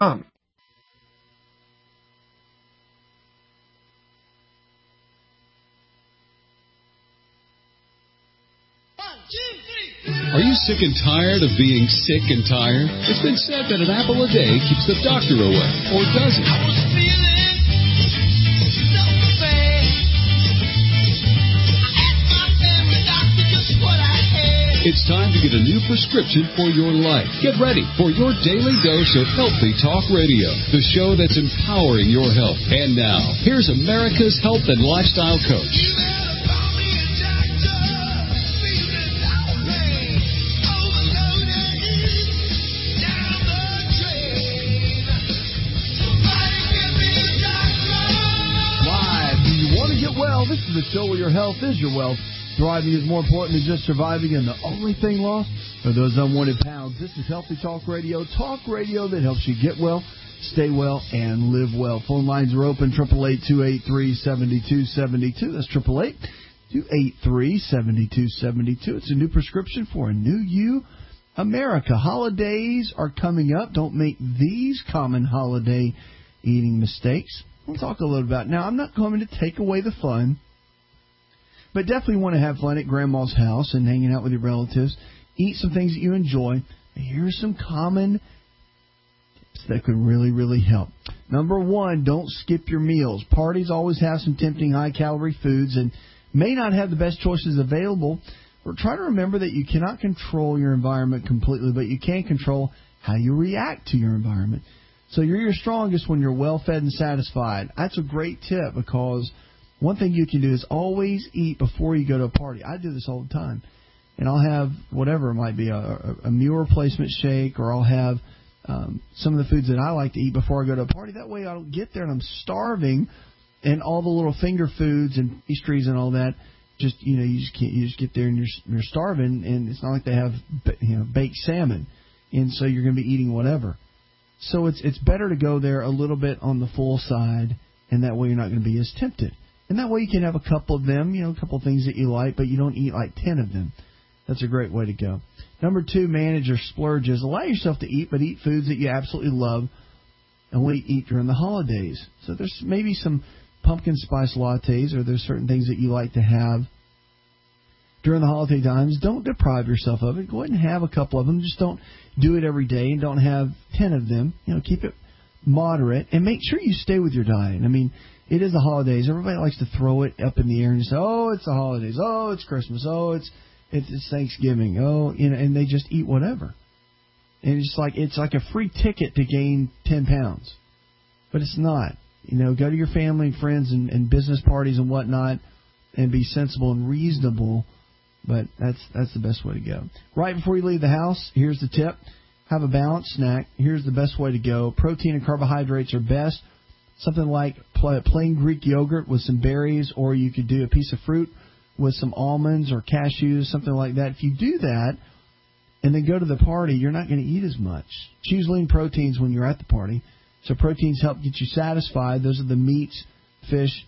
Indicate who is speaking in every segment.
Speaker 1: AmericaHealthAndLifestyle.com.
Speaker 2: Are you sick and tired of being sick and tired? It's been said that an apple a day keeps the doctor away, or does it? It's time to get a new prescription for your life. Get ready for your daily dose of Healthy Talk Radio, the show that's empowering your health. And now, here's America's health and lifestyle coach.
Speaker 3: This is the show where your health is your wealth. Thriving is more important than just surviving, and the only thing lost are those unwanted pounds. This is Healthy Talk Radio that helps you get well, stay well, and live well. Phone lines are open, 888-283-7272. That's 888-283-7272. It's a new prescription for a new you, America. Holidays are coming up. Don't make these common holiday eating mistakes. We'll talk a little about it. Now, I'm not going to take away the fun, but definitely want to have fun at Grandma's house and hanging out with your relatives. Eat some things that you enjoy. Here's some common tips that could really, really help. Number one, don't skip your meals. Parties always have some tempting high-calorie foods and may not have the best choices available. But try to remember that you cannot control your environment completely, but you can control how you react to your environment. So you're your strongest when you're well-fed and satisfied. That's a great tip, because one thing you can do is always eat before you go to a party. I do this all the time. And I'll have whatever it might be, a meal replacement shake, or I'll have some of the foods that I like to eat before I go to a party. That way I don't get there and I'm starving, and all the little finger foods and pastries and all that, you just get there and you're starving, and it's not like they have baked salmon, and so you're going to be eating whatever. So it's better to go there a little bit on the full side, and that way you're not going to be as tempted. And that way you can have a couple of them, a couple of things that you like, but you don't eat like 10 of them. That's a great way to go. Number two, manage your splurges. Allow yourself to eat, but eat foods that you absolutely love and only eat during the holidays. So there's maybe some pumpkin spice lattes, or there's certain things that you like to have during the holiday times. Don't deprive yourself of it. Go ahead and have a couple of them. Just don't do it every day, and don't have 10 of them. Keep it moderate, and make sure you stay with your diet. I mean, it is the holidays. Everybody likes to throw it up in the air and say, "Oh, it's the holidays. Oh, it's Christmas. Oh, it's Thanksgiving. Oh," and they just eat whatever. And it's like a free ticket to gain 10 pounds, but it's not. Go to your family and friends and business parties and whatnot, and be sensible and reasonable. But that's the best way to go. Right before you leave the house, here's the tip. Have a balanced snack. Here's the best way to go. Protein and carbohydrates are best. Something like plain Greek yogurt with some berries, or you could do a piece of fruit with some almonds or cashews, something like that. If you do that and then go to the party, you're not going to eat as much. Choose lean proteins when you're at the party. So proteins help get you satisfied. Those are the meats, fish,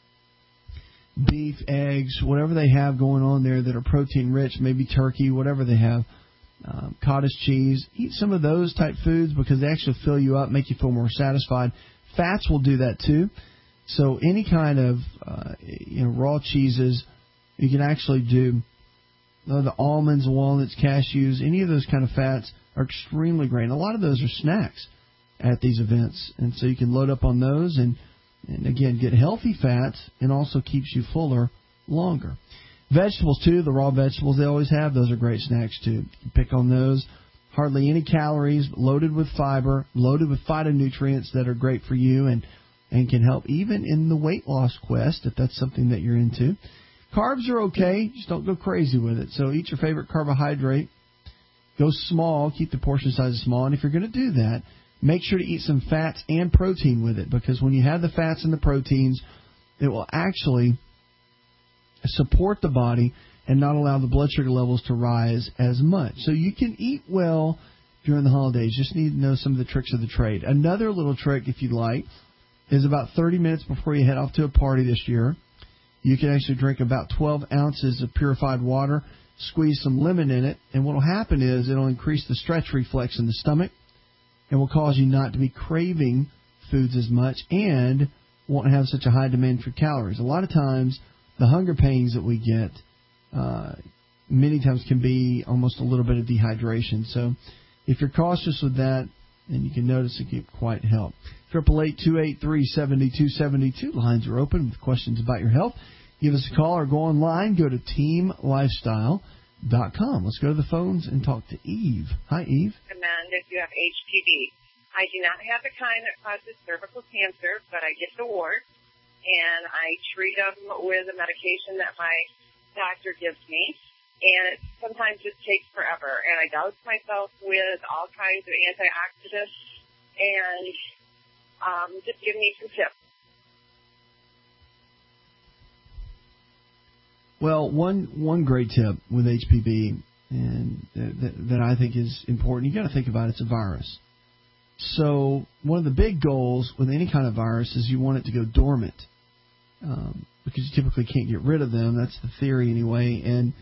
Speaker 3: beef, eggs, whatever they have going on there that are protein rich, maybe turkey, whatever they have, cottage cheese. Eat some of those type foods, because they actually fill you up, make you feel more satisfied. Fats will do that too. So any kind of raw cheeses, you can actually do the almonds, walnuts, cashews, any of those kind of fats are extremely great. And a lot of those are snacks at these events, and so you can load up on those and again, get healthy fats, and also keeps you fuller longer. Vegetables, too, the raw vegetables they always have, those are great snacks, too. You pick on those. Hardly any calories, loaded with fiber, loaded with phytonutrients that are great for you and can help even in the weight loss quest, if that's something that you're into. Carbs are okay, just don't go crazy with it. So eat your favorite carbohydrate. Go small, keep the portion size small, and if you're going to do that, make sure to eat some fats and protein with it, because when you have the fats and the proteins, it will actually support the body and not allow the blood sugar levels to rise as much. So you can eat well during the holidays. Just need to know some of the tricks of the trade. Another little trick, if you'd like, is about 30 minutes before you head off to a party this year, you can actually drink about 12 ounces of purified water, squeeze some lemon in it, and what will happen is it will increase the stretch reflex in the stomach. and will cause you not to be craving foods as much and won't have such a high demand for calories. A lot of times, the hunger pains that we get many times can be almost a little bit of dehydration. So if you're cautious with that, then you can notice it can quite help. 888-283-7272. Lines are open with questions about your health. Give us a call or go online. Go to teamlifestyle.com. Let's go to the phones and talk to Eve. Hi, Eve.
Speaker 1: Recommend if you have HPV. I do not have the kind that causes cervical cancer, but I get the wart, and I treat them with a medication that my doctor gives me, and it sometimes just takes forever. And I douse myself with all kinds of antioxidants, and just give me some tips.
Speaker 3: Well, one great tip with HPV, and that I think is important, you got to think about it's a virus. So one of the big goals with any kind of virus is you want it to go dormant, because you typically can't get rid of them. That's the theory anyway. And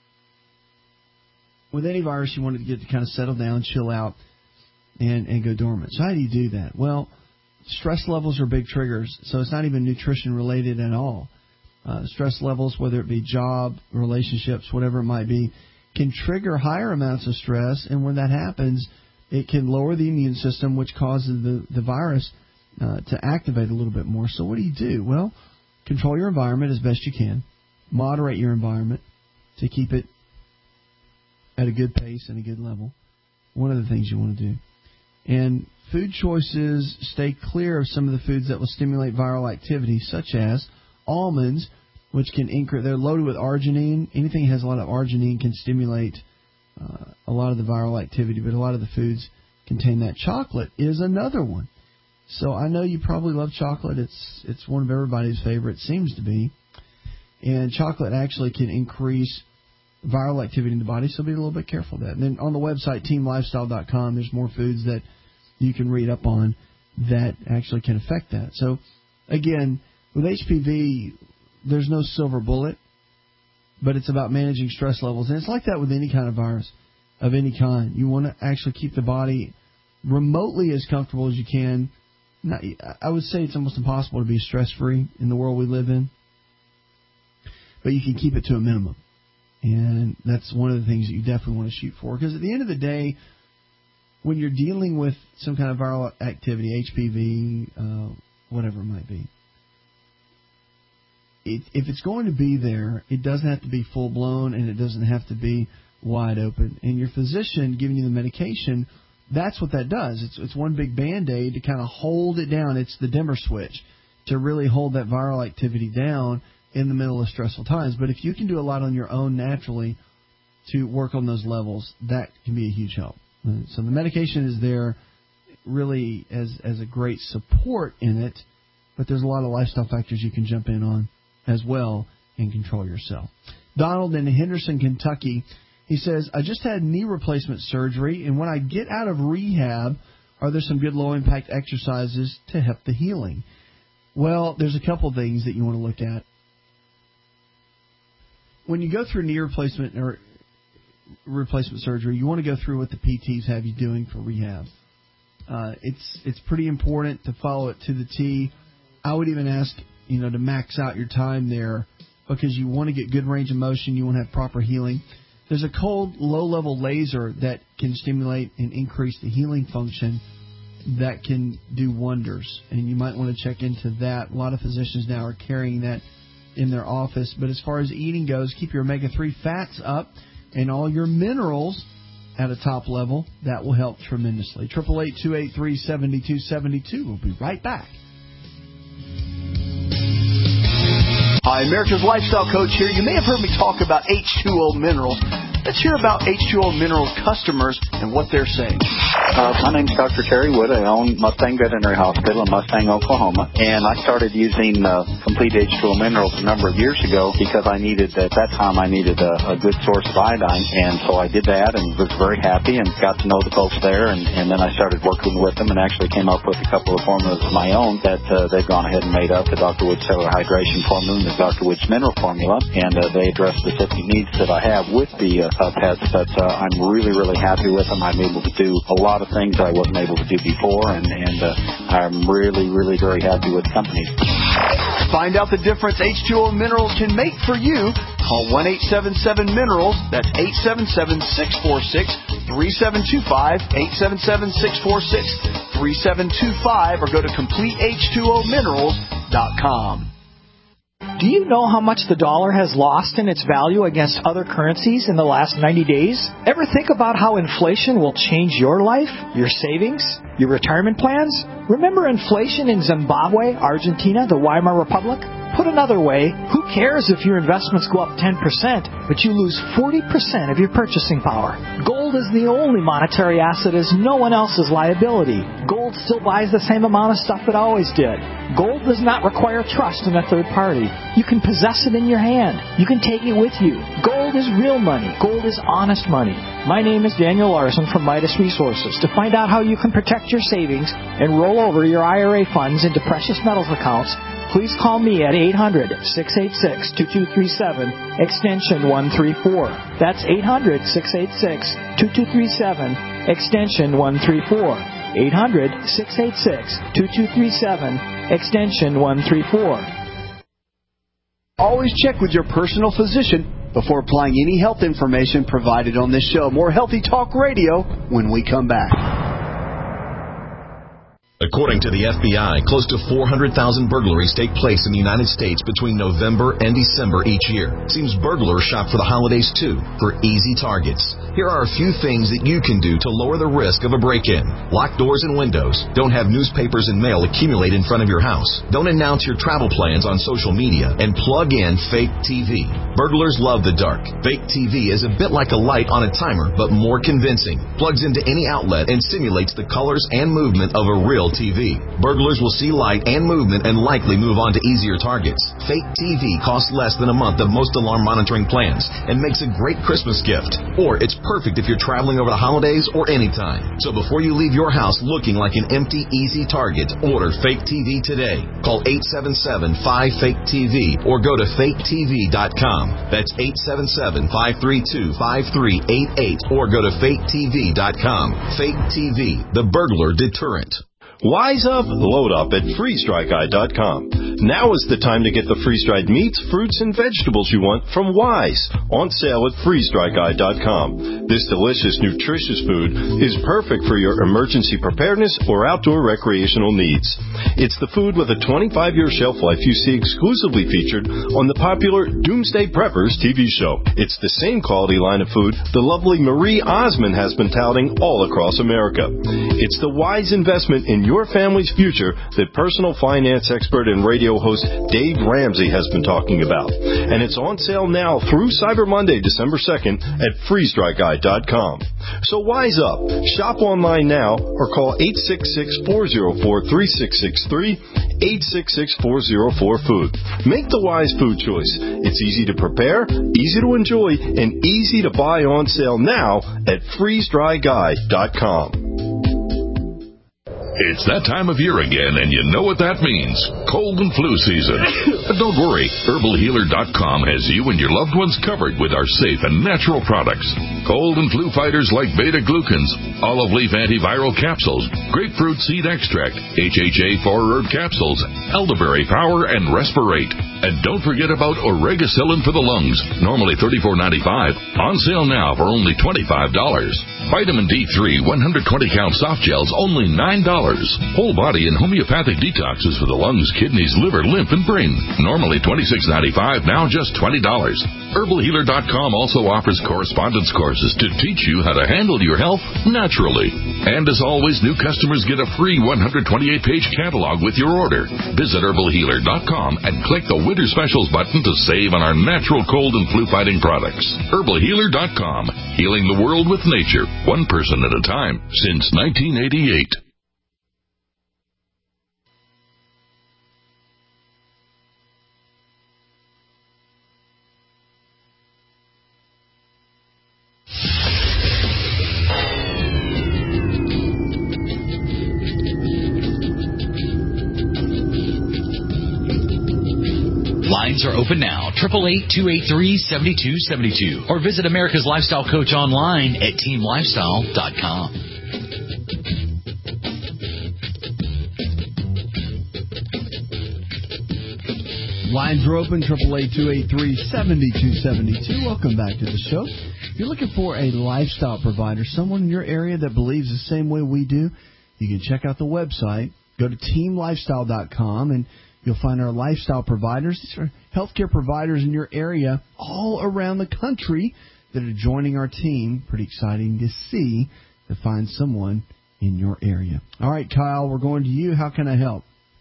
Speaker 3: with any virus, you want it to get to kind of settle down, chill out, and go dormant. So how do you do that? Well, stress levels are big triggers, so it's not even nutrition related at all. Stress levels, whether it be job, relationships, whatever it might be, can trigger higher amounts of stress, and when that happens, it can lower the immune system, which causes the virus to activate a little bit more. So what do you do? Well, control your environment as best you can. Moderate your environment to keep it at a good pace and a good level. One of the things you want to do. And food choices, stay clear of some of the foods that will stimulate viral activity, such as almonds, which can increase. They're loaded with arginine. Anything that has a lot of arginine can stimulate a lot of the viral activity, but a lot of the foods contain that. Chocolate is another one. So I know you probably love chocolate. It's one of everybody's favorite, seems to be. And chocolate actually can increase viral activity in the body, so be a little bit careful of that. And then on the website, teamlifestyle.com, there's more foods that you can read up on that actually can affect that. So, again, with HPV, there's no silver bullet, but it's about managing stress levels. And it's like that with any kind of virus of any kind. You want to actually keep the body remotely as comfortable as you can. I would say it's almost impossible to be stress-free in the world we live in, but you can keep it to a minimum. And that's one of the things that you definitely want to shoot for. Because at the end of the day, when you're dealing with some kind of viral activity, HPV, whatever it might be, if it's going to be there, it doesn't have to be full-blown and it doesn't have to be wide open. And your physician giving you the medication, that's what that does. It's one big Band-Aid to kind of hold it down. It's the dimmer switch to really hold that viral activity down in the middle of stressful times. But if you can do a lot on your own naturally to work on those levels, that can be a huge help. So the medication is there really as a great support in it, but there's a lot of lifestyle factors you can jump in on as well and control yourself. Donald in Henderson, Kentucky, he says, I just had knee replacement surgery, and when I get out of rehab, are there some good low-impact exercises to help the healing? Well, there's a couple things that you want to look at. When you go through knee replacement or replacement surgery, you want to go through what the PTs have you doing for rehab. It's pretty important to follow it to the T. I would even ask, to max out your time there because you want to get good range of motion. You want to have proper healing. There's a cold, low-level laser that can stimulate and increase the healing function that can do wonders, and you might want to check into that. A lot of physicians now are carrying that in their office. But as far as eating goes, keep your omega-3 fats up and all your minerals at a top level. That will help tremendously. 888-283-7272. We'll be right back.
Speaker 4: Hi, America's Lifestyle Coach here. You may have heard me talk about H2O Minerals. Let's hear about H2O Minerals customers and what they're saying.
Speaker 5: My name's Dr. Terry Wood. I own Mustang Veterinary Hospital in Mustang, Oklahoma. And I started using Complete H2O Minerals a number of years ago because at that time I needed a good source of iodine. And so I did that and was very happy and got to know the folks there. And then I started working with them and actually came up with a couple of formulas of my own that they've gone ahead and made up, the Dr. Wood Cellular Hydration Formula and the Dr. Wood's Mineral Formula. And they address specific needs that I have with the pets, but I'm really, really happy with them. I'm able to do a lot of of things I wasn't able to do before, and I'm really, really very happy with the company.
Speaker 4: Find out the difference H2O Minerals can make for you. Call 1-877-MINERALS. That's 877-646-3725, 877-646-3725, or go to CompleteH2OMinerals.com.
Speaker 6: Do you know how much the dollar has lost in its value against other currencies in the last 90 days? Ever think about how inflation will change your life, your savings, your retirement plans? Remember inflation in Zimbabwe, Argentina, the Weimar Republic? Put another way, who cares if your investments go up 10%, but you lose 40% of your purchasing power? Gold is the only monetary asset as no one else's liability. Gold still buys the same amount of stuff it always did. Gold does not require trust in a third party. You can possess it in your hand. You can take it with you. Gold is real money. Gold is honest money. My name is Daniel Larson from Midas Resources. To find out how you can protect your savings and roll over your IRA funds into precious metals accounts, please call me at 800-686-2237, extension 134. That's 800-686-2237, extension 134. 800-686-2237, extension 134.
Speaker 4: Always check with your personal physician before applying any health information provided on this show. More Healthy Talk Radio when we come back.
Speaker 7: According to the FBI, close to 400,000 burglaries take place in the United States between November and December each year. Seems burglars shop for the holidays, too, for easy targets. Here are a few things that you can do to lower the risk of a break-in. Lock doors and windows. Don't have newspapers and mail accumulate in front of your house. Don't announce your travel plans on social media. And plug in fake TV. Burglars love the dark. Fake TV is a bit like a light on a timer, but more convincing. Plugs into any outlet and simulates the colors and movement of a real TV. Burglars will see light and movement and likely move on to easier targets. Fake TV costs less than a month of most alarm monitoring plans and makes a great Christmas gift. Or it's perfect if you're traveling over the holidays or anytime. So before you leave your house looking like an empty, easy target, order Fake TV today. Call 877-5-FAKE-TV or go to faketv.com. That's 877-532-5388 or go to faketv.com. Fake TV, the burglar deterrent.
Speaker 8: Wise up, load up at freezeDryGuy.com. Now is the time to get the freeze-dried meats, fruits, and vegetables you want from Wise, on sale at freezeDryGuy.com. This delicious, nutritious food is perfect for your emergency preparedness or outdoor recreational needs. It's the food with a 25-year shelf life you see exclusively featured on the popular Doomsday Preppers TV show. It's the same quality line of food the lovely Marie Osmond has been touting all across America. It's the wise investment in your family's future that personal finance expert and radio host Dave Ramsey has been talking about. And it's on sale now through Cyber Monday, December 2nd at freezedryguy.com. So wise up. Shop online now or call 866-404-3663, 866-404-FOOD. Make the wise food choice. It's easy to prepare, easy to enjoy, and easy to buy on sale now at freezedryguy.com.
Speaker 9: It's that time of year again, and you know what that means. Cold and flu season. But don't worry. HerbalHealer.com has you and your loved ones covered with our safe and natural products. Cold and flu fighters like beta-glucans, olive leaf antiviral capsules, grapefruit seed extract, HHA 4-herb capsules, elderberry power, and respirate. And don't forget about Oregacillin for the lungs, normally $34.95. On sale now for only $25. Vitamin D3 120-count soft gels, only $9. Whole body and homeopathic detoxes for the lungs, kidneys, liver, lymph, and brain. Normally $26.95, now just $20. HerbalHealer.com also offers correspondence courses to teach you how to handle your health naturally. And as always, new customers get a free 128-page catalog with your order. Visit HerbalHealer.com and click the Winter Specials button to save on our natural cold and flu-fighting products. HerbalHealer.com, healing the world with nature, one person at a time, since 1988.
Speaker 10: Lines are open now, 888-283-7272. Or visit America's Lifestyle Coach online at teamlifestyle.com.
Speaker 3: Lines are open, 888-283-7272. Welcome back to the show. If you're looking for a lifestyle provider, someone in your area that believes the same way we do, you can check out the website. Go to teamlifestyle.com, and you'll find our lifestyle providers. These are healthcare providers in your area all around the country that are joining our team. Pretty exciting to see, to find someone in your area. All right, Kyle, we're going to you. How can I help?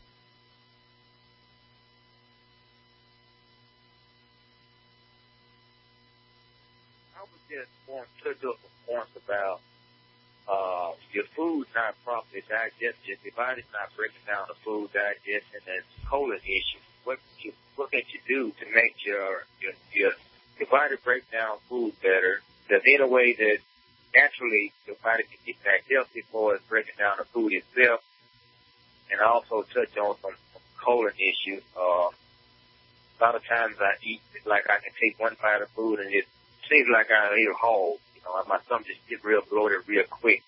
Speaker 11: I was just want to do a point about your food not properly digested. Your body's not breaking down the food digestion and colon issue. What can you do to make your body break down food better? There's any way that naturally your body can get back healthy for it's breaking down the food itself, and also touch on some colon issues. A lot of times I eat like I can take one bite of food and it seems like I ate a whole. You know, my stomach just gets real bloated real quick.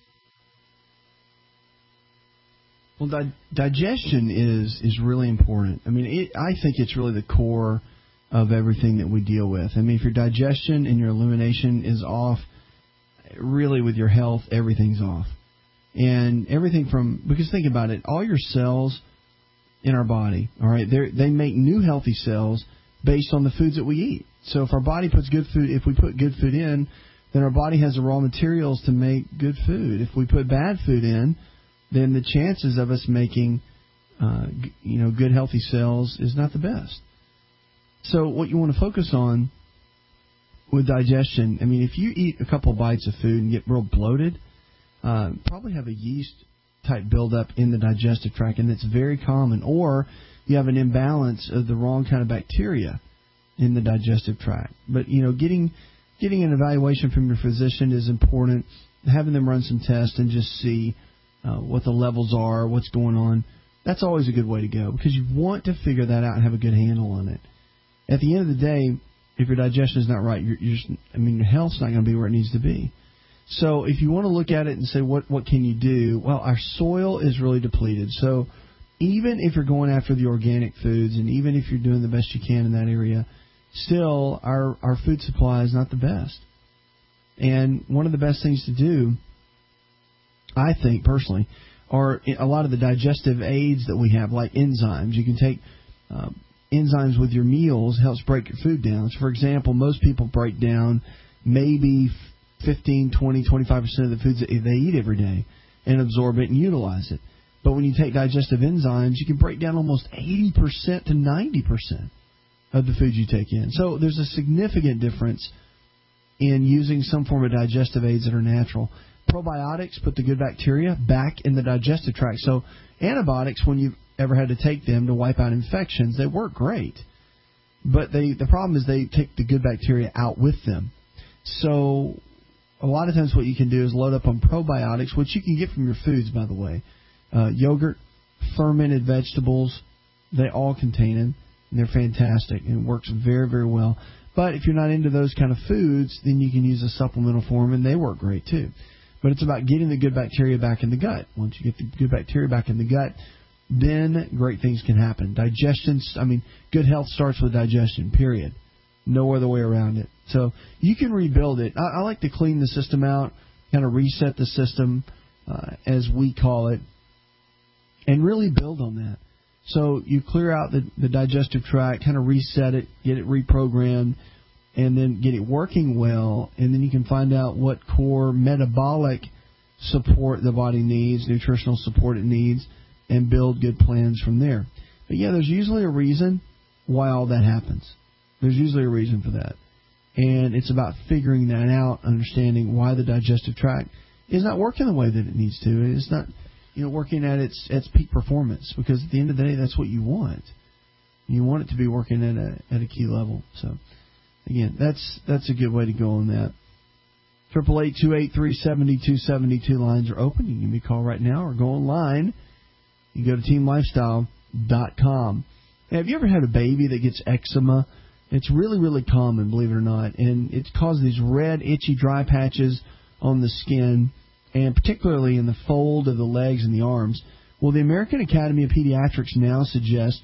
Speaker 3: Well, digestion is really important. I mean, I think it's really the core of everything that we deal with. I mean, if your digestion and your elimination is off, really with your health, everything's off. And everything from, because think about it, all your cells in our body, all right, they make new healthy cells based on the foods that we eat. So if our body puts good food, if we put good food in, then our body has the raw materials to make good food. If we put bad food in, then the chances of us making, good healthy cells is not the best. So what you want to focus on with digestion, I mean, if you eat a couple bites of food and get real bloated, probably have a yeast type buildup in the digestive tract, and it's very common. Or you have an imbalance of the wrong kind of bacteria in the digestive tract. But getting an evaluation from your physician is important. Having them run some tests and just see what the levels are, what's going on, that's always a good way to go, because you want to figure that out and have a good handle on it. At the end of the day, if your digestion is not right, your health's not going to be where it needs to be. So if you want to look at it and say, what can you do? Well, our soil is really depleted. So even if you're going after the organic foods and even if you're doing the best you can in that area, still our food supply is not the best. And one of the best things to do, I think personally, are a lot of the digestive aids that we have, like enzymes. You can take enzymes with your meals, helps break your food down. So, for example, most people break down maybe 15, 20, 25% of the foods that they eat every day and absorb it and utilize it. But when you take digestive enzymes, you can break down almost 80% to 90% of the food you take in. So there's a significant difference in using some form of digestive aids that are natural. Probiotics put the good bacteria back in the digestive tract. So antibiotics, when you've ever had to take them to wipe out infections, they work great. But the problem is they take the good bacteria out with them. So a lot of times what you can do is load up on probiotics, which you can get from your foods, by the way. Yogurt, fermented vegetables, they all contain them. And they're fantastic, and it works very, very well. But if you're not into those kind of foods, then you can use a supplemental form, and they work great too. But it's about getting the good bacteria back in the gut. Once you get the good bacteria back in the gut, then great things can happen. Good health starts with digestion, period. No other way around it. So you can rebuild it. I like to clean the system out, kind of reset the system, as we call it, and really build on that. So you clear out the digestive tract, kind of reset it, get it reprogrammed, and then get it working well, and then you can find out what core metabolic support the body needs, nutritional support it needs, and build good plans from there. But yeah, there's usually a reason why all that happens. There's usually a reason for that. And it's about figuring that out, understanding why the digestive tract is not working the way that it needs to. It's not working at its peak performance, because at the end of the day, that's what you want. You want it to be working at a key level. So, again, that's a good way to go on that. 888-283-7272 lines are open. You can give me a call right now or go online. You can go to teamlifestyle.com. Now, have you ever had a baby that gets eczema? It's really, really common, believe it or not, and it causes these red, itchy, dry patches on the skin, and particularly in the fold of the legs and the arms. Well, the American Academy of Pediatrics now suggests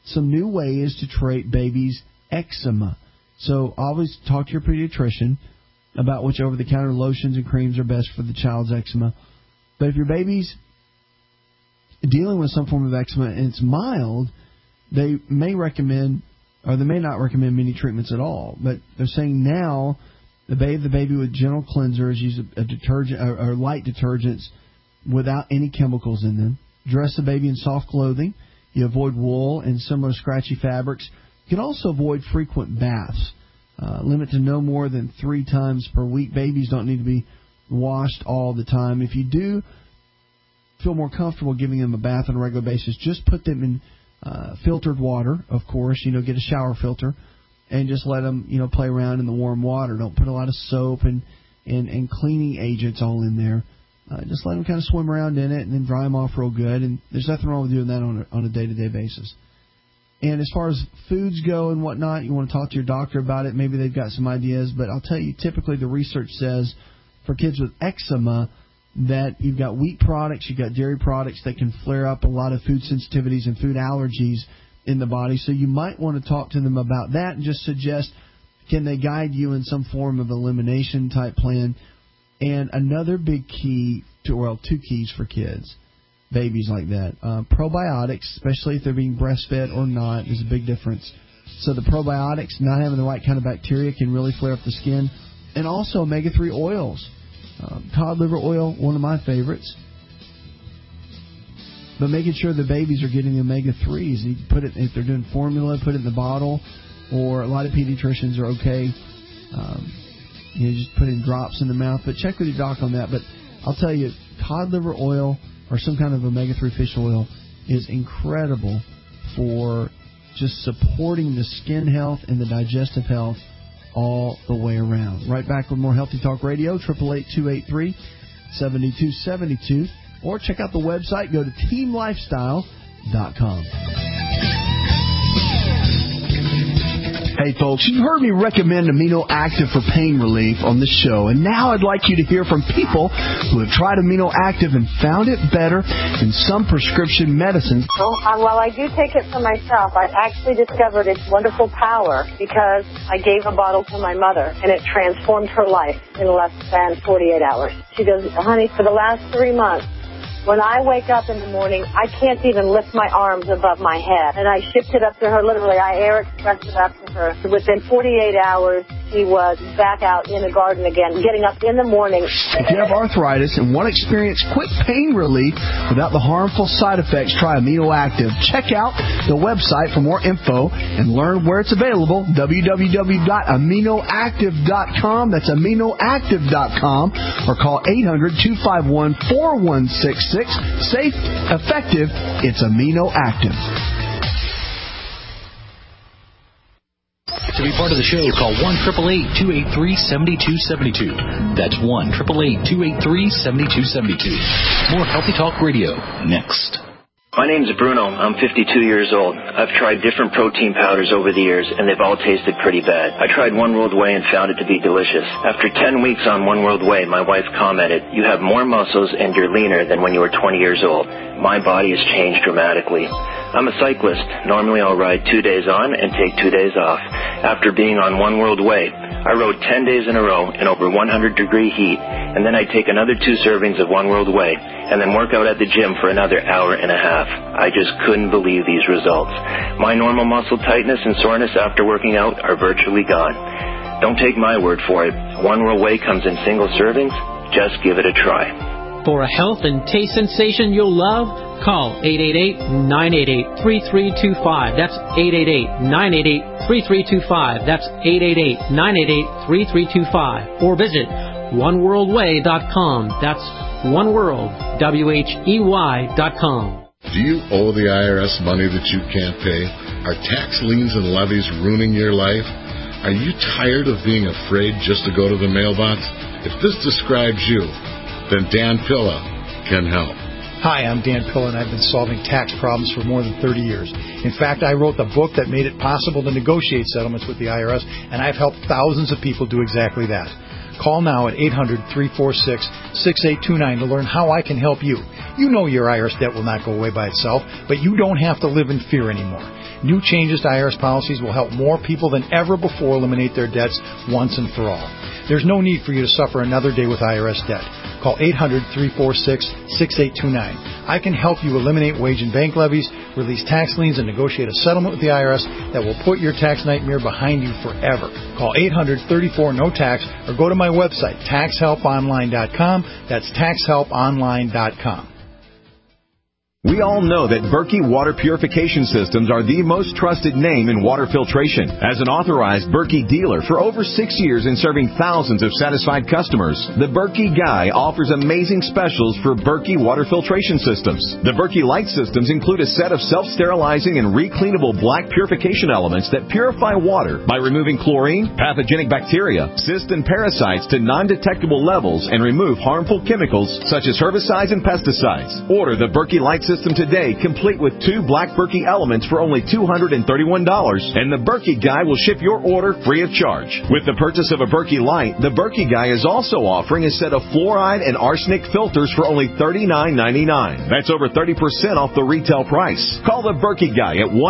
Speaker 3: some new ways to treat babies' eczema. So always talk to your pediatrician about which over-the-counter lotions and creams are best for the child's eczema. But if your baby's dealing with some form of eczema and it's mild, they may recommend, or they may not recommend many treatments at all. But they're saying now, bathe the baby with gentle cleansers, use a detergent or light detergents without any chemicals in them. Dress the baby in soft clothing. You avoid wool and similar scratchy fabrics. You can also avoid frequent baths. Limit to no more than 3 times per week. Babies don't need to be washed all the time. If you do feel more comfortable giving them a bath on a regular basis, just put them in filtered water, of course. Get a shower filter and just let them, play around in the warm water. Don't put a lot of soap and cleaning agents all in there. Just let them kind of swim around in it and then dry them off real good. And there's nothing wrong with doing that on a day-to-day basis. And as far as foods go and whatnot, you want to talk to your doctor about it. Maybe they've got some ideas. But I'll tell you, typically the research says for kids with eczema that you've got wheat products, you've got dairy products that can flare up a lot of food sensitivities and food allergies in the body. So you might want to talk to them about that and just suggest, can they guide you in some form of elimination type plan? And another big key, 2 keys for kids, babies like that. Probiotics, especially if they're being breastfed or not, is a big difference. So the probiotics, not having the right kind of bacteria, can really flare up the skin. And also omega-3 oils. Cod liver oil, one of my favorites. But making sure the babies are getting the omega-3s. You put it, if they're doing formula, put it in the bottle. Or a lot of pediatricians are okay. Just put in drops in the mouth. But check with your doc on that. But I'll tell you, cod liver oil or some kind of omega-3 fish oil is incredible for just supporting the skin health and the digestive health all the way around. Right back with more Healthy Talk Radio, 888-283-7272. Or check out the website. Go to teamlifestyle.com.
Speaker 4: Hey, folks, you've heard me recommend Amino Active for pain relief on this show, and now I'd like you to hear from people who have tried Amino Active and found it better than some prescription medicines.
Speaker 12: Well, I do take it for myself. I actually discovered its wonderful power because I gave a bottle to my mother, and it transformed her life in less than 48 hours. She goes, honey, for the last 3 months, when I wake up in the morning, I can't even lift my arms above my head. And I shipped it up to her, literally. I air expressed it up to her. So within 48 hours, she was back out in the garden again, getting up in the morning.
Speaker 4: If you have arthritis and want to experience quick pain relief without the harmful side effects, try Amino Active. Check out the website for more info and learn where it's available, www.aminoactive.com. That's aminoactive.com, or call 800-251-4166. Safe, effective, it's Amino Active.
Speaker 10: To be part of the show, call 1-888-283-7272. That's 1-888-283-7272. More Healthy Talk Radio next.
Speaker 13: My name's Bruno. I'm 52 years old. I've tried different protein powders over the years, and they've all tasted pretty bad. I tried One World Whey and found it to be delicious. After 10 weeks on One World Whey, my wife commented, "You have more muscles and you're leaner than when you were 20 years old." My body has changed dramatically. I'm a cyclist. Normally I'll ride 2 days on and take 2 days off. After being on One World Whey, I rode 10 days in a row in over 100-degree heat, and then I take another 2 servings of One World Whey, and then work out at the gym for another hour and a half. I just couldn't believe these results. My normal muscle tightness and soreness after working out are virtually gone. Don't take my word for it. One World Whey comes in single servings. Just give it a try.
Speaker 14: For a health and taste sensation you'll love, call 888-988-3325. That's 888-988-3325. That's 888-988-3325. Or visit oneworldwhey.com. That's oneworld.com.
Speaker 15: Do you owe the IRS money that you can't pay? Are tax liens and levies ruining your life? Are you tired of being afraid just to go to the mailbox? If this describes you, then Dan Pilla can help.
Speaker 16: Hi, I'm Dan Pilla, and I've been solving tax problems for more than 30 years. In fact, I wrote the book that made it possible to negotiate settlements with the IRS, and I've helped thousands of people do exactly that. Call now at 800-346-6829 to learn how I can help you. You know your IRS debt will not go away by itself, but you don't have to live in fear anymore. New changes to IRS policies will help more people than ever before eliminate their debts once and for all. There's no need for you to suffer another day with IRS debt. Call 800-346-6829. I can help you eliminate wage and bank levies, release tax liens, and negotiate a settlement with the IRS that will put your tax nightmare behind you forever. Call 800-34-NO-TAX or go to my website, taxhelponline.com. That's taxhelponline.com.
Speaker 7: We all know that Berkey Water Purification Systems are the most trusted name in water filtration. As an authorized Berkey dealer for over 6 years and serving thousands of satisfied customers, the Berkey Guy offers amazing specials for Berkey Water Filtration Systems. The Berkey Light Systems include a set of self-sterilizing and recleanable black purification elements that purify water by removing chlorine, pathogenic bacteria, cysts, and parasites to non-detectable levels and remove harmful chemicals such as herbicides and pesticides. Order the Berkey Light System today, complete with 2 black Berkey elements for only $231, and the Berkey Guy will ship your order free of charge. With the purchase of a Berkey Light, the Berkey Guy is also offering a set of fluoride and arsenic filters for only $39.99. That's over 30% off the retail price. Call the Berkey Guy at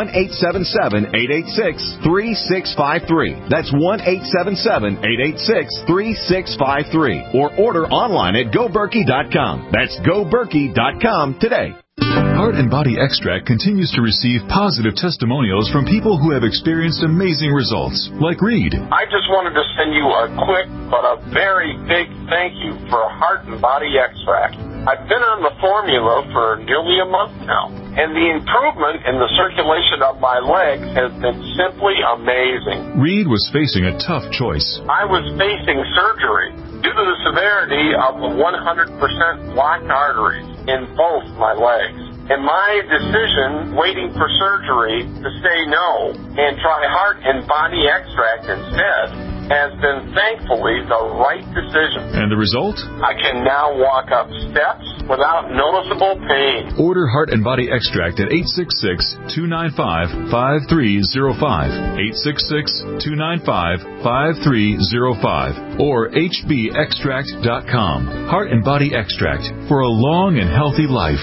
Speaker 7: 1-877-886-3653. That's 1-877-886-3653. Or order online at GoBerkey.com. That's GoBerkey.com today.
Speaker 17: Heart and Body Extract continues to receive positive testimonials from people who have experienced amazing results, like Reed.
Speaker 18: I just wanted to send you a quick but a very big thank you for Heart and Body Extract. I've been on the formula for nearly a month now, and the improvement in the circulation of my legs has been simply amazing.
Speaker 17: Reed was facing a tough choice.
Speaker 18: I was facing surgery due to the severity of the 100% blocked arteries in both my legs. And my decision, waiting for surgery, to say no and try Heart and Body Extract instead, has been thankfully the right decision.
Speaker 17: And the result?
Speaker 18: I can now walk up steps without noticeable pain.
Speaker 17: Order Heart and Body Extract at 866-295-5305, 866-295-5305, or hbextract.com. Heart and Body Extract for a long and healthy life.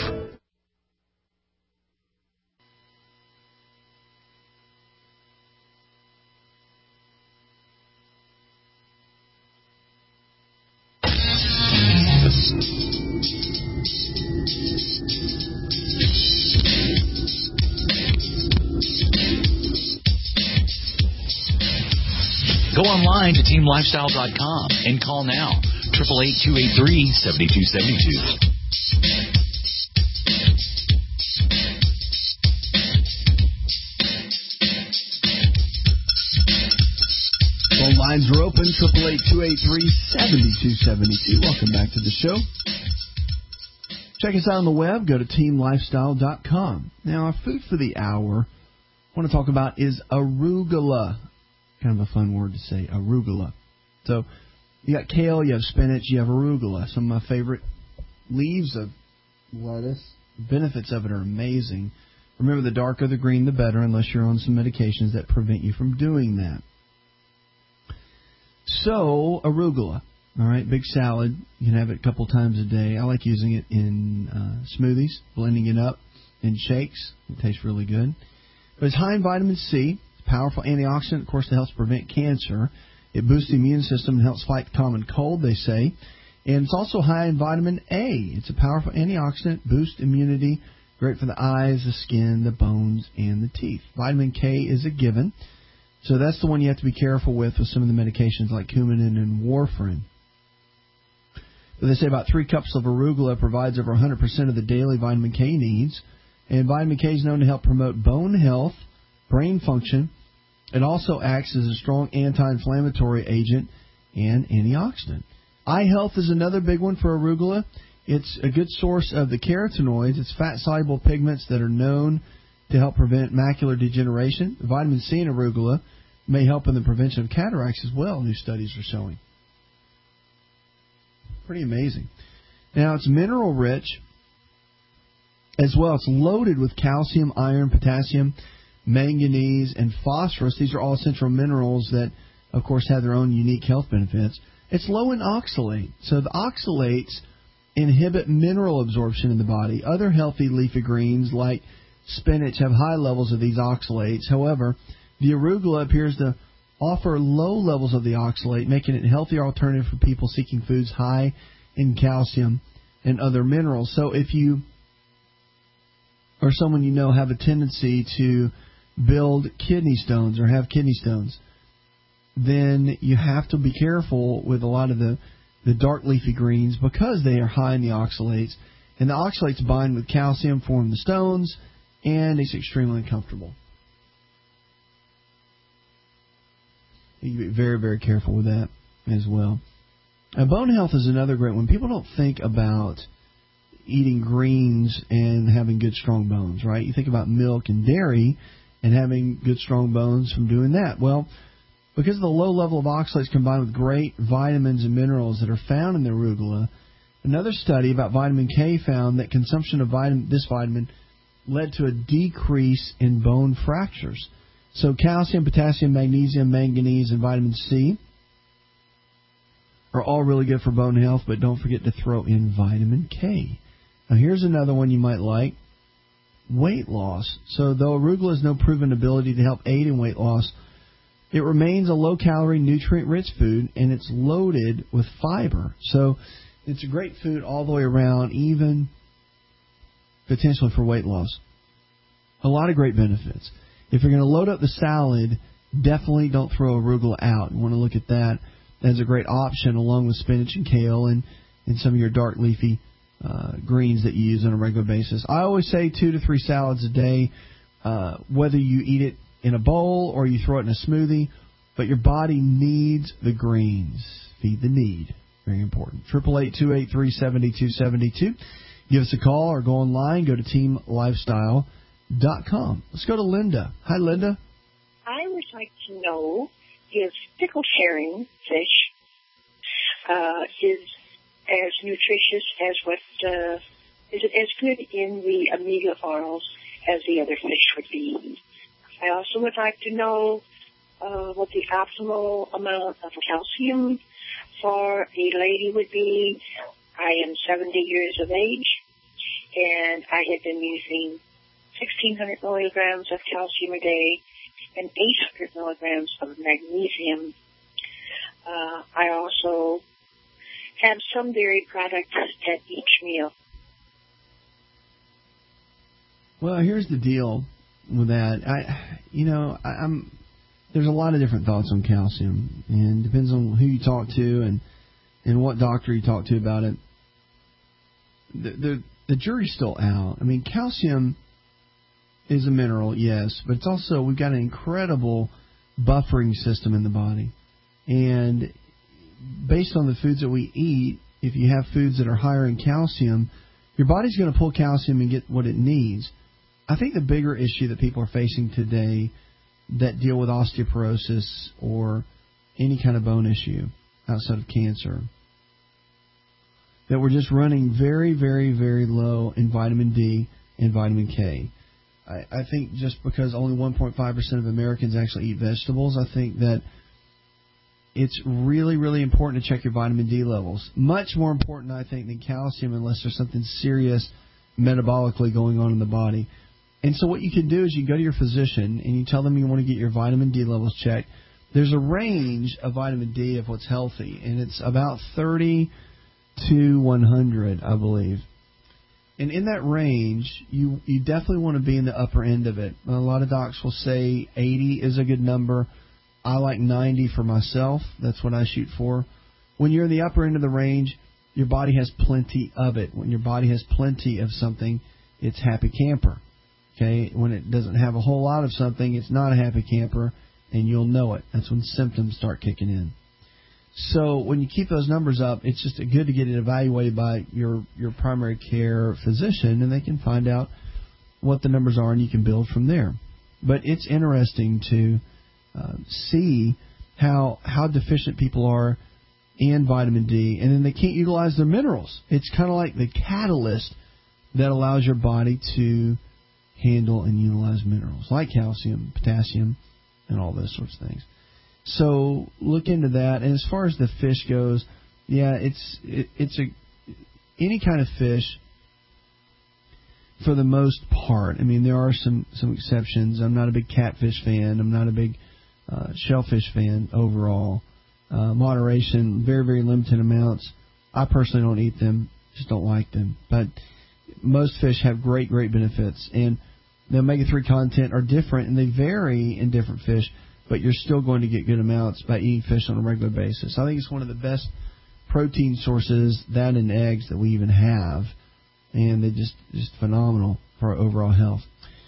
Speaker 10: Go online to teamlifestyle.com and call now, 888-283-7272.
Speaker 3: Phone lines are open, 888-283-7272. Welcome back to the show. Check us out on the web. Go to teamlifestyle.com. Now, our food for the hour I want to talk about is arugula. Kind of a fun word to say, arugula. So you got kale, you have spinach, you have arugula. Some of my favorite leaves of lettuce. The benefits of it are amazing. Remember, the darker the green, the better, unless you're on some medications that prevent you from doing that. So, arugula. All right, big salad. You can have it a couple times a day. I like using it in smoothies, blending it up in shakes. It tastes really good. But it's high in vitamin C. Powerful antioxidant, of course, that helps prevent cancer. It boosts the immune system and helps fight the common cold, they say. And it's also high in vitamin A. It's a powerful antioxidant, boosts immunity, great for the eyes, the skin, the bones, and the teeth. Vitamin K is a given. So that's the one you have to be careful with some of the medications like Coumadin and warfarin. But they say about 3 cups of arugula provides over 100% of the daily vitamin K needs. And vitamin K is known to help promote bone health, brain function. It also acts as a strong anti-inflammatory agent and antioxidant. Eye health is another big one for arugula. It's a good source of the carotenoids. It's fat-soluble pigments that are known to help prevent macular degeneration. Vitamin C in arugula may help in the prevention of cataracts as well, new studies are showing. Pretty amazing. Now, it's mineral-rich as well. It's loaded with calcium, iron, potassium, manganese, and phosphorus. These are all essential minerals that, of course, have their own unique health benefits. It's low in oxalate. So the oxalates inhibit mineral absorption in the body. Other healthy leafy greens like spinach have high levels of these oxalates. However, the arugula appears to offer low levels of the oxalate, making it a healthier alternative for people seeking foods high in calcium and other minerals. So if you or someone you know have a tendency to build kidney stones or have kidney stones, then you have to be careful with a lot of the dark leafy greens because they are high in the oxalates. And the oxalates bind with calcium, form the stones, and it's extremely uncomfortable. You be very, very careful with that as well. Now, bone health is another great one. People don't think about eating greens and having good, strong bones, right? You think about milk and dairy and having good, strong bones from doing that. Well, because of the low level of oxalates combined with great vitamins and minerals that are found in the arugula, another study about vitamin K found that consumption of this vitamin led to a decrease in bone fractures. So calcium, potassium, magnesium, manganese, and vitamin C are all really good for bone health, but don't forget to throw in vitamin K. Now here's another one you might like, weight loss. So though arugula has no proven ability to help aid in weight loss, it remains a low-calorie, nutrient-rich food, and it's loaded with fiber. So it's a great food all the way around, even potentially for weight loss. A lot of great benefits. If you're going to load up the salad, definitely don't throw arugula out. You want to look at that as a great option along with spinach and kale and some of your dark leafy greens that you use on a regular basis. I always say 2 to 3 salads a day, whether you eat it in a bowl or you throw it in a smoothie, but your body needs the greens. Feed the need. Very important. 888-283-7272. Give us a call or go online. Go to teamlifestyle.com. Let's go to Linda. Hi, Linda.
Speaker 19: I would like to know if pickled herring fish is as nutritious as is it as good in the omega oils as the other fish would be? I also would like to know what the optimal amount of calcium for a lady would be. I am 70 years of age, and I have been using 1,600 milligrams of calcium a day and 800 milligrams of magnesium. I also have some dairy products at each meal.
Speaker 3: Well, here's the deal with that. There's a lot of different thoughts on calcium, and depends on who you talk to and what doctor you talk to about it. The jury's still out. I mean, calcium is a mineral, yes, but it's also, we've got an incredible buffering system in the body. And based on the foods that we eat, if you have foods that are higher in calcium, your body's going to pull calcium and get what it needs. I think the bigger issue that people are facing today that deal with osteoporosis or any kind of bone issue outside of cancer, that we're just running very, very, very low in vitamin D and vitamin K. I think just because only 1.5% of Americans actually eat vegetables, I think that it's really, really important to check your vitamin D levels. Much more important, I think, than calcium unless there's something serious metabolically going on in the body. And so what you can do is you go to your physician and you tell them you want to get your vitamin D levels checked. There's a range of vitamin D of what's healthy, and it's about 30 to 100, I believe. And in that range, you definitely want to be in the upper end of it. A lot of docs will say 80 is a good number. I like 90 for myself. That's what I shoot for. When you're in the upper end of the range, your body has plenty of it. When your body has plenty of something, it's happy camper. Okay? When it doesn't have a whole lot of something, it's not a happy camper, and you'll know it. That's when symptoms start kicking in. So when you keep those numbers up, it's just good to get it evaluated by your primary care physician, and they can find out what the numbers are, and you can build from there. But it's interesting to see how deficient people are in vitamin D, and then they can't utilize their minerals. It's kind of like the catalyst that allows your body to handle and utilize minerals, like calcium, potassium, and all those sorts of things. So look into that. And as far as the fish goes, yeah, it's any kind of fish for the most part. I mean, there are some exceptions. I'm not a big catfish fan. I'm not a big shellfish fan overall. Moderation, very, very limited amounts. I personally don't eat them, just don't like them. But most fish have great, great benefits. And the omega-3 content are different, and they vary in different fish, but you're still going to get good amounts by eating fish on a regular basis. I think it's one of the best protein sources, that and eggs, that we even have. And they're just phenomenal for our overall health.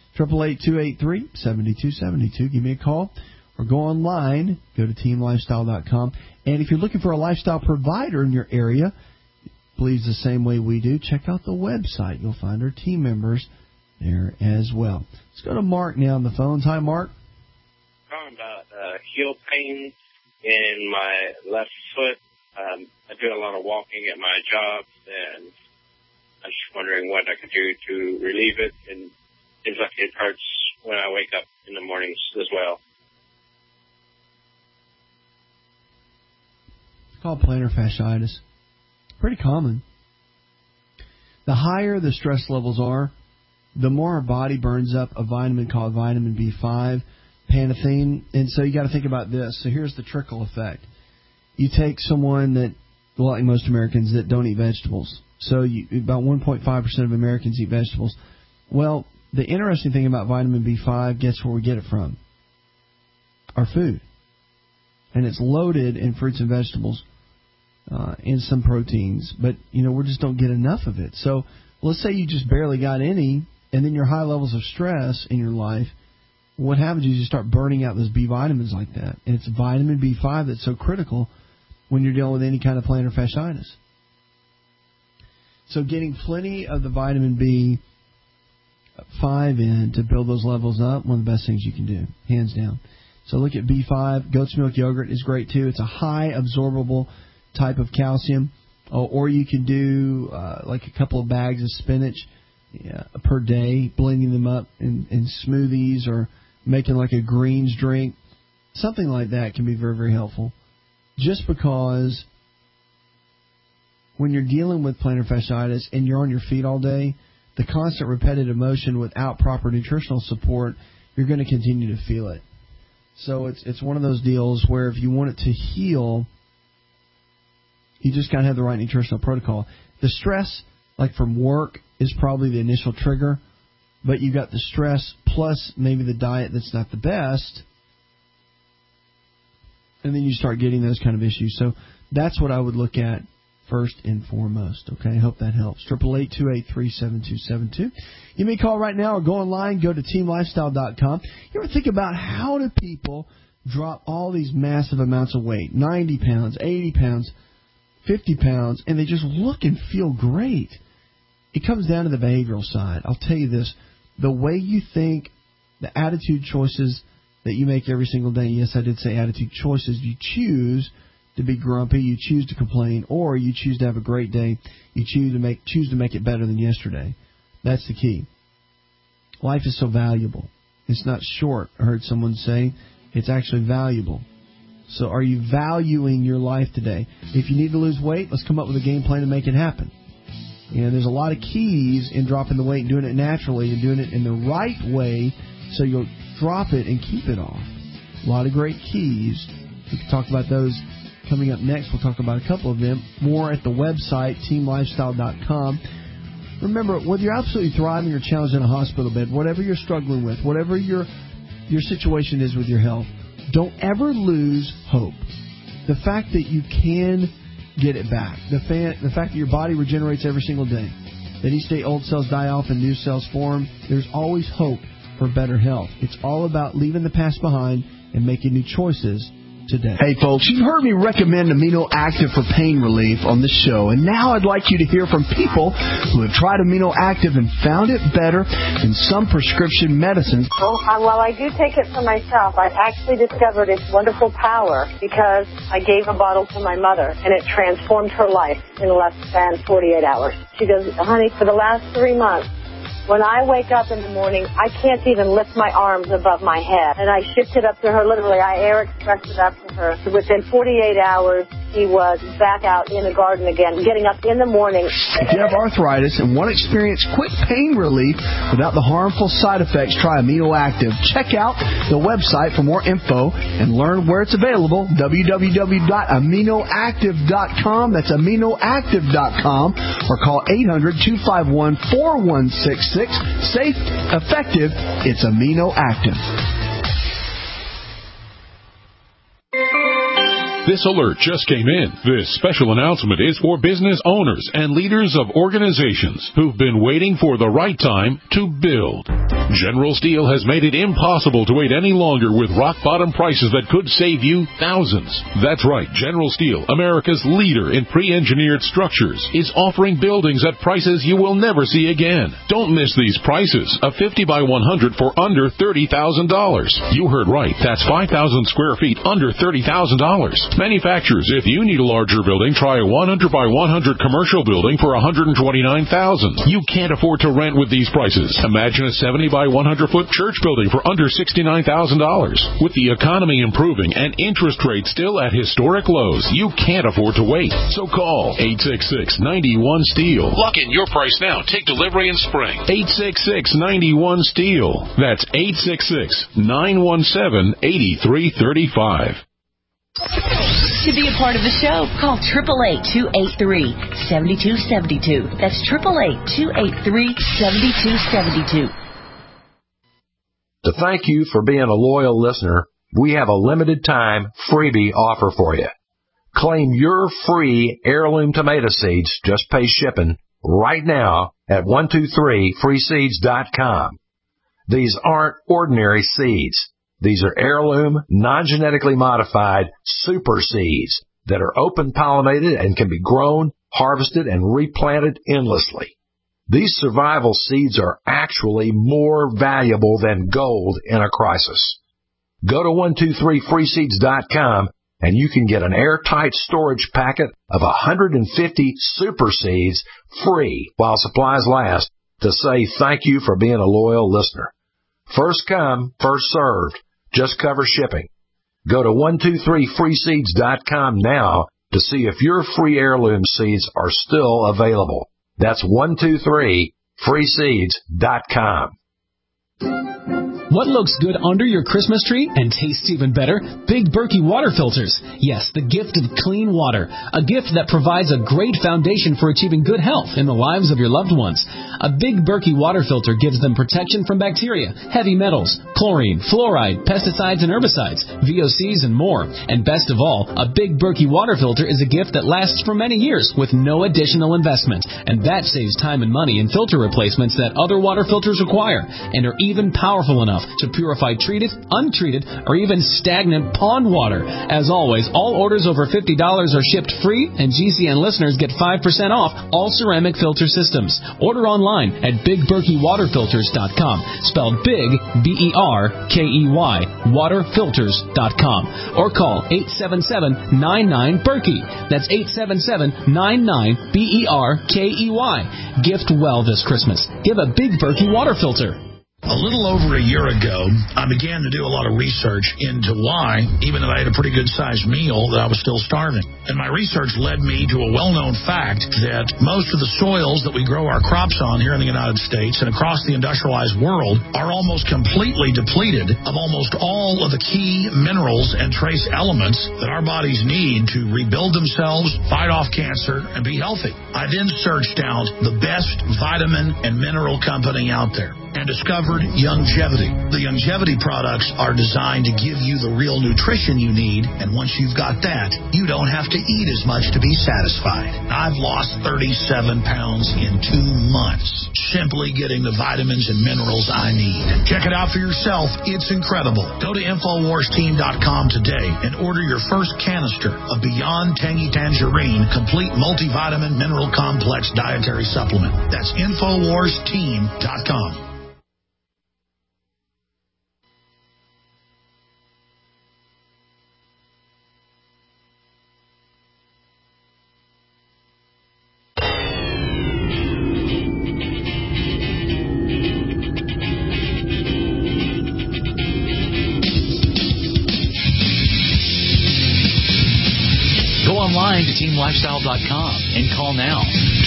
Speaker 3: 888-283-7272. Give me a call or go online. Go to teamlifestyle.com. And if you're looking for a lifestyle provider in your area, please, the same way we do, check out the website. You'll find our team members there as well. Let's go to Mark now on the phones. Hi, Mark.
Speaker 20: Talking about heel pain in my left foot. I do a lot of walking at my job, and I'm just wondering what I could do to relieve it. And it seems like it hurts when I wake up in the mornings as well.
Speaker 3: It's called plantar fasciitis. Pretty common. The higher the stress levels are, the more our body burns up a vitamin called vitamin B5, panathine. And so you got to think about this. So here's the trickle effect. You take someone that, well, like most Americans, that don't eat vegetables. So about 1.5% of Americans eat vegetables. Well, the interesting thing about vitamin B5, guess where we get it from? Our food. And it's loaded in fruits and vegetables, and some proteins. But, we just don't get enough of it. So let's say you just barely got any, and then your high levels of stress in your life, what happens is you start burning out those B vitamins like that. And it's vitamin B5 that's so critical when you're dealing with any kind of plantar fasciitis. So getting plenty of the vitamin B5 in to build those levels up, one of the best things you can do, hands down. So look at B5. Goat's milk yogurt is great too. It's a high absorbable type of calcium. Or you can do like a couple of bags of spinach per day, blending them up in smoothies or making like a greens drink. Something like that can be very, very helpful. Just because when you're dealing with plantar fasciitis and you're on your feet all day, the constant repetitive motion without proper nutritional support, you're going to continue to feel it. So it's one of those deals where if you want it to heal, you just got to have the right nutritional protocol. The stress, like from work, is probably the initial trigger, but you got the stress plus maybe the diet that's not the best, and then you start getting those kind of issues. So that's what I would look at first and foremost. Okay, I hope that helps. 888-283-7272. Give me a call right now or go online. Go to teamlifestyle.com. You ever think about how do people drop all these massive amounts of weight, 90 pounds, 80 pounds, 50 pounds, and they just look and feel great? It comes down to the behavioral side. I'll tell you this. The way you think, the attitude choices that you make every single day, yes, I did say attitude choices, you choose to be grumpy, you choose to complain, or you choose to have a great day, you choose to make it better than yesterday. That's the key. Life is so valuable. It's not short, I heard someone say. It's actually valuable. So are you valuing your life today? If you need to lose weight, let's come up with a game plan to make it happen. There's a lot of keys in dropping the weight and doing it naturally and doing it in the right way so you'll drop it and keep it off. A lot of great keys. We can talk about those coming up next. We'll talk about a couple of them. More at the website, teamlifestyle.com. Remember, whether you're absolutely thriving or challenged in a hospital bed, whatever you're struggling with, whatever your situation is with your health, don't ever lose hope. The fact that you can get it back, the fact that your body regenerates every single day, that each day old cells die off and new cells form, there's always hope for better health. It's all about leaving the past behind and making new choices today.
Speaker 4: Hey folks, you've heard me recommend Amino Active for pain relief on the show, and now I'd like you to hear from people who have tried Amino Active and found it better than some prescription medicines.
Speaker 12: While I do take it for myself, I've actually discovered its wonderful power because I gave a bottle to my mother, and it transformed her life in less than 48 hours. She goes, honey, for the last 3 months, When I wake up in the morning, I can't even lift my arms above my head. And I shipped it up to her, literally. I air expressed it up to her. Within 48 hours, she was back out in the garden again, getting up in the morning.
Speaker 4: If you have arthritis and want to experience quick pain relief without the harmful side effects, try Amino Active. Check out the website for more info and learn where it's available, www.aminoactive.com. That's aminoactive.com, or call 800-251-4166. Safe, effective, it's Amino Active.
Speaker 9: This alert just came in. This special announcement is for business owners and leaders of organizations who've been waiting for the right time to build. General Steel has made it impossible to wait any longer with rock-bottom prices that could save you thousands. That's right, General Steel, America's leader in pre-engineered structures, is offering buildings at prices you will never see again. Don't miss these prices. A 50 by 100 for under $30,000. You heard right. That's 5,000 square feet under $30,000. Manufacturers, if you need a larger building, try a 100 by 100 commercial building for $129,000. You can't afford to rent with these prices. Imagine a 70 by 100-foot church building for under $69,000. With the economy improving and interest rates still at historic lows, you can't afford to wait. So call 866-91-STEEL. Lock in your price now. Take delivery in spring. 866-91-STEEL. That's 866-917-8335.
Speaker 21: To be a part of the show, call 888-283-7272. That's 888-283-7272.
Speaker 22: To thank you for being a loyal listener, we have a limited time freebie offer for you. Claim your free heirloom tomato seeds, just pay shipping, right now at 123freeseeds.com. These aren't ordinary seeds. These are heirloom, non-genetically modified super seeds that are open pollinated and can be grown, harvested, and replanted endlessly. These survival seeds are actually more valuable than gold in a crisis. Go to 123freeseeds.com and you can get an airtight storage packet of 150 super seeds free while supplies last to say thank you for being a loyal listener. First come, first served. Just cover shipping. Go to 123freeseeds.com now to see if your free heirloom seeds are still available. That's 123freeseeds.com.
Speaker 10: What looks good under your Christmas tree and tastes even better? Big Berkey water filters. Yes, the gift of clean water. A gift that provides a great foundation for achieving good health in the lives of your loved ones. A Big Berkey water filter gives them protection from bacteria, heavy metals, chlorine, fluoride, pesticides and herbicides, VOCs, and more. And best of all, a Big Berkey water filter is a gift that lasts for many years with no additional investment. And that saves time and money in filter replacements that other water filters require and are even powerful enough to purify treated, untreated, or even stagnant pond water. As always, all orders over $50 are shipped free, and GCN listeners get 5% off all ceramic filter systems. Order online at BigBerkeyWaterFilters.com, spelled Big, B-E-R-K-E-Y, waterfilters.com, or call 877-99-BERKEY. That's 877-99-BERKEY. Gift well this Christmas. Give a Big Berkey water filter.
Speaker 23: A little over a year ago, I began to do a lot of research into why, even though I had a pretty good-sized meal, that I was still starving. And my research led me to a well-known fact that most of the soils that we grow our crops on here in the United States and across the industrialized world are almost completely depleted of almost all of the key minerals and trace elements that our bodies need to rebuild themselves, fight off cancer, and be healthy. I then searched out the best vitamin and mineral company out there and discovered Youngevity. The Youngevity products are designed to give you the real nutrition you need, and once you've got that, you don't have to eat as much to be satisfied. I've lost 37 pounds in 2 months, simply getting the vitamins and minerals I need. Check it out for yourself. It's incredible. Go to InfoWarsTeam.com today and order your first canister of Beyond Tangy Tangerine Complete Multivitamin Mineral Complex Dietary Supplement. That's InfoWarsTeam.com.
Speaker 1: teamlifestyle.com and call now.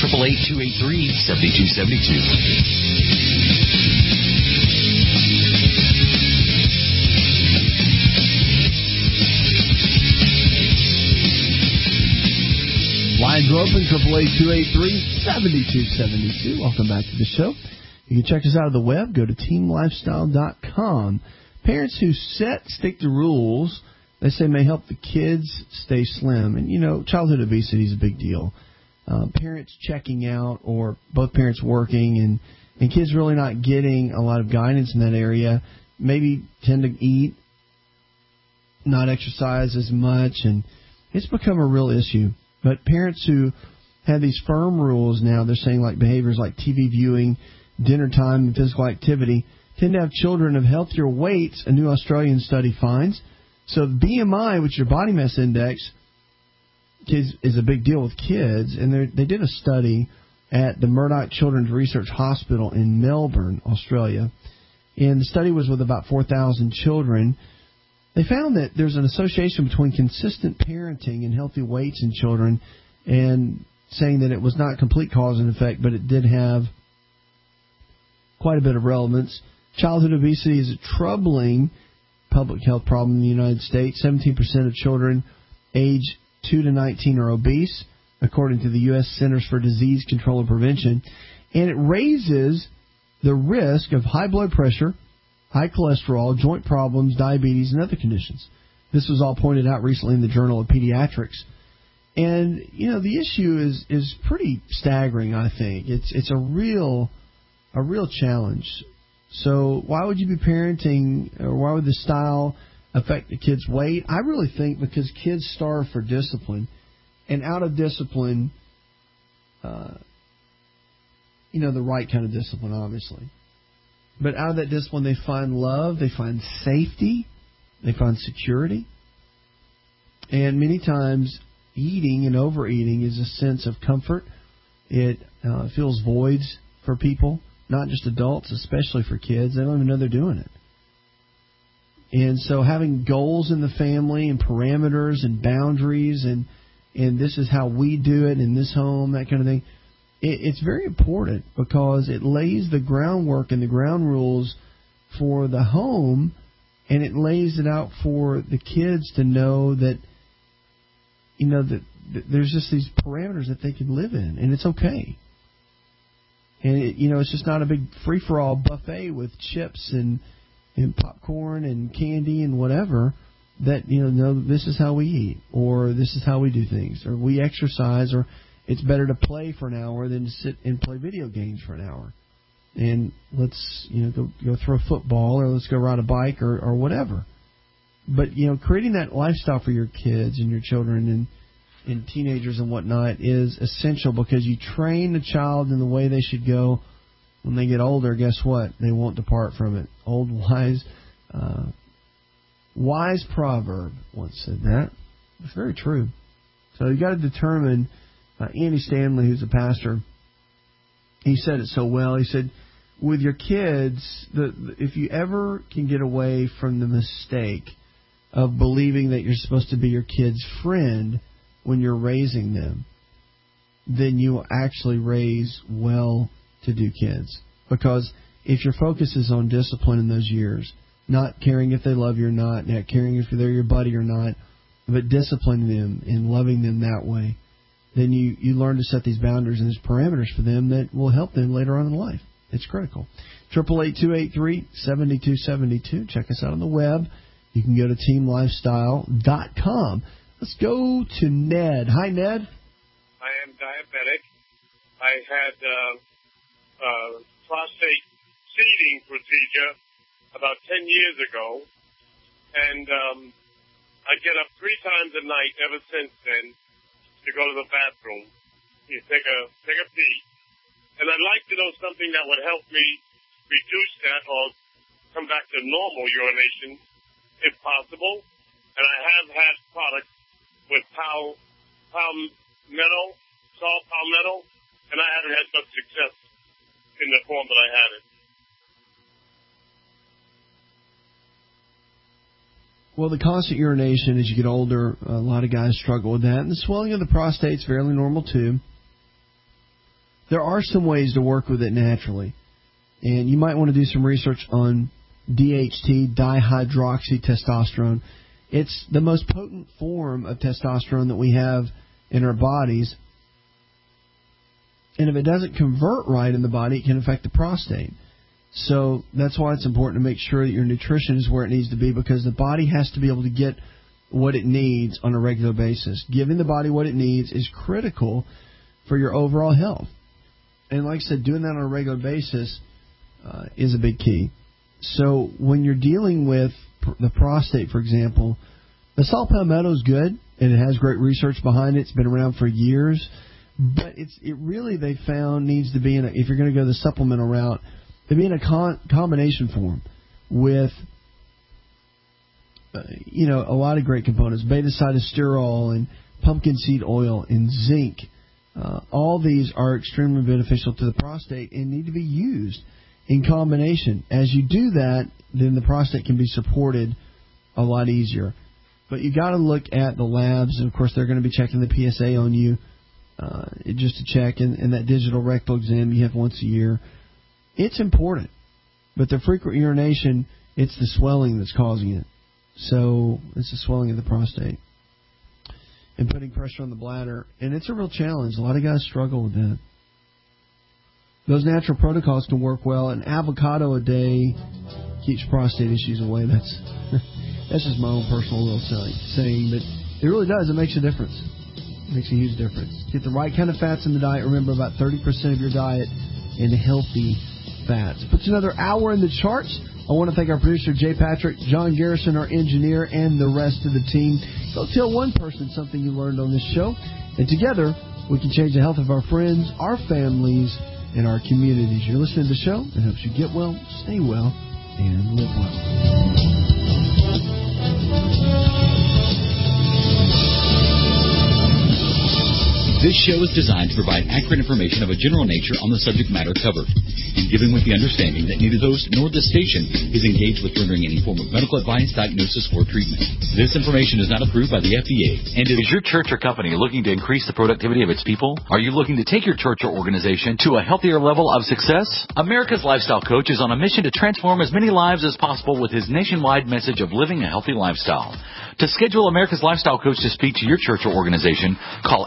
Speaker 3: 888-283-7272. Lines are open, 888-283-7272. Welcome back to the show. You can check us out on the web. Go to teamlifestyle.com. Parents who stick to rules they say may help the kids stay slim. And, childhood obesity is a big deal. Parents checking out or both parents working and kids really not getting a lot of guidance in that area, maybe tend to eat, not exercise as much, and it's become a real issue. But parents who have these firm rules now, they're saying like behaviors like TV viewing, dinner time, and physical activity, tend to have children of healthier weights, a new Australian study finds. So BMI, which is your body mass index, is a big deal with kids. And they did a study at the Murdoch Children's Research Hospital in Melbourne, Australia. And the study was with about 4,000 children. They found that there's an association between consistent parenting and healthy weights in children, and saying that it was not complete cause and effect, but it did have quite a bit of relevance. Childhood obesity is a troubling public health problem in the United States. 17% of children age 2 to 19 are obese, according to the U.S. Centers for Disease Control and Prevention. And it raises the risk of high blood pressure, high cholesterol, joint problems, diabetes, and other conditions. This was all pointed out recently in the Journal of Pediatrics. And, the issue is pretty staggering, I think. It's a real challenge. So why would you be parenting, or why would the style affect the kid's weight? I really think because kids starve for discipline. And out of discipline, the right kind of discipline, obviously. But out of that discipline, they find love, they find safety, they find security. And many times, eating and overeating is a sense of comfort. It fills voids for people, not just adults, especially for kids. They don't even know they're doing it. And so having goals in the family and parameters and boundaries and this is how we do it in this home, that kind of thing, it's very important because it lays the groundwork and the ground rules for the home, and it lays it out for the kids to know that, that there's just these parameters that they can live in, and it's okay. And, it's just not a big free-for-all buffet with chips and popcorn and candy and whatever that, no, this is how we eat, or this is how we do things, or we exercise, or it's better to play for an hour than to sit and play video games for an hour. And let's, go throw a football, or let's go ride a bike, or whatever. But, creating that lifestyle for your kids and your children and teenagers and whatnot is essential, because you train the child in the way they should go. When they get older, guess what? They won't depart from it. Old wise proverb once said that. It's very true. So you got to determine. Andy Stanley, who's a pastor, he said it so well. He said, with your kids, if you ever can get away from the mistake of believing that you're supposed to be your kid's friend when you're raising them, then you will actually raise well-to-do kids. Because if your focus is on discipline in those years, not caring if they love you or not caring if they're your buddy or not, but disciplining them and loving them that way, then you learn to set these boundaries and these parameters for them that will help them later on in life. It's critical. 888-283-7272. Check us out on the web. You can go to teamlifestyle.com. Let's go to Ned. Hi, Ned.
Speaker 18: I am diabetic. I had prostate seeding procedure about 10 years ago, and I get up 3 times a night ever since then to go to the bathroom. You take a pee. And I'd like to know something that would help me reduce that or come back to normal urination, if possible. And I have had products with palmetto, salt palmetto, and I haven't had much success in the form that I had it.
Speaker 3: Well, the constant urination as you get older, a lot of guys struggle with that. And the swelling of the prostate is fairly normal, too. There are some ways to work with it naturally. And you might want to do some research on DHT, dihydroxytestosterone. It's the most potent form of testosterone that we have in our bodies. And if it doesn't convert right in the body, it can affect the prostate. So that's why it's important to make sure that your nutrition is where it needs to be, because the body has to be able to get what it needs on a regular basis. Giving the body what it needs is critical for your overall health. And like I said, doing that on a regular basis is a big key. So when you're dealing with the prostate, for example, the saw palmetto is good, and it has great research behind it. It's been around for years. But it really, they found, needs to be in if you're going to go the supplemental route, to be in a combination form with, a lot of great components, beta-sitosterol and pumpkin seed oil and zinc. All these are extremely beneficial to the prostate and need to be used in combination. As you do that, then the prostate can be supported a lot easier. But you got to look at the labs, and of course they're going to be checking the PSA on you just to check, and that digital rectal exam you have once a year. It's important, but the frequent urination, it's the swelling that's causing it. So it's the swelling of the prostate and putting pressure on the bladder, and it's a real challenge. A lot of guys struggle with that. Those natural protocols can work well. An avocado a day keeps prostate issues away. That's just my own personal little saying, but it really does. It makes a difference. It makes a huge difference. Get the right kind of fats in the diet. Remember, about 30% of your diet in healthy fats. Puts another hour in the charts. I want to thank our producer, Jay Patrick, John Garrison, our engineer, and the rest of the team. Go tell one person something you learned on this show, and together we can change the health of our friends, our families, and our communities. You're listening to the show that helps you get well, stay well, and live well.
Speaker 1: This show is designed to provide accurate information of a general nature on the subject matter covered, and given with the understanding that neither the host nor the station is engaged with rendering any form of medical advice, diagnosis, or treatment. This information is not approved by the FDA. And is your church or company looking to increase the productivity of its people? Are you looking to take your church or organization to a healthier level of success? America's Lifestyle Coach is on a mission to transform as many lives as possible with his nationwide message of living a healthy lifestyle. To schedule America's Lifestyle Coach to speak to your church or organization, call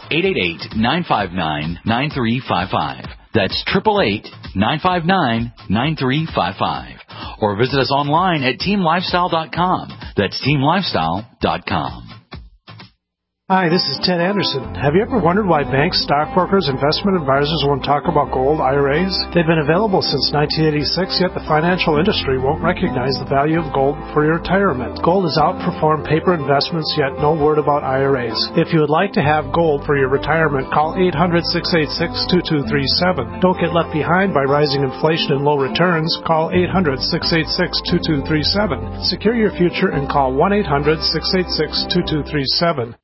Speaker 1: 888-959-9355. That's 888-959-9355. Or visit us online at teamlifestyle.com. That's teamlifestyle.com.
Speaker 2: Hi, this is Ted Anderson. Have you ever wondered why banks, stockbrokers, investment advisors won't talk about gold IRAs? They've been available since 1986, yet the financial industry won't recognize the value of gold for your retirement. Gold has outperformed paper investments, yet no word about IRAs. If you would like to have gold for your retirement, call 800-686-2237. Don't get left behind by rising inflation and low returns. Call 800-686-2237. Secure your future and call 1-800-686-2237.